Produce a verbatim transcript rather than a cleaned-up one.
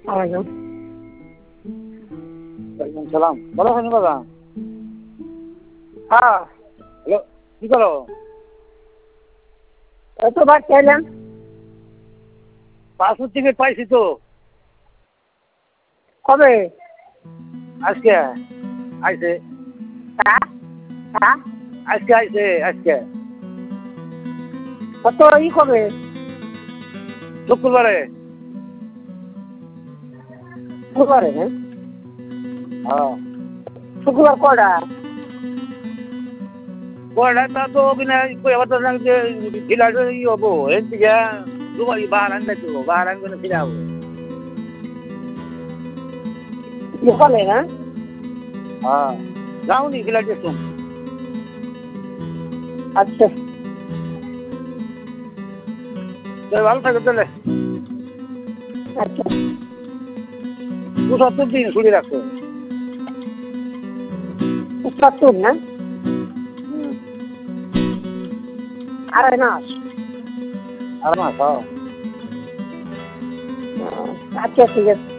ওয়ালাইকুম ওয়ালাইকুম সালাম। ভালো আছেন দাদা? হ্যাঁ হ্যালো, কি করো? এত ভাত চাইলাম পাসপোর্ট টিকিট পাইছি তো কবে আজকে আইছে হ্যাঁ হ্যাঁ আজকে আইছে আজকে কত ই কবে শুক্রবারে। শুক্রবারে হ্যাঁ হ্যাঁ শুক্রবার কটা কয়টা তা তো কিনা এবার তো যে ঢিলাটা ই হবো এর দিকে দুবার বাহার আনতে তো বাহার আনবে না ফিরে হবো। সকালে হ্যাঁ হ্যাঁ যাওনি ফিলার দেখুন। আচ্ছা ভালো থাকে তাহলে। আচ্ছা দু সত্তর দিন ছুটি রাখছো। সত্তর না আড়াই মাস আর মাস হ্যাঁ আচ্ছা ঠিক আছে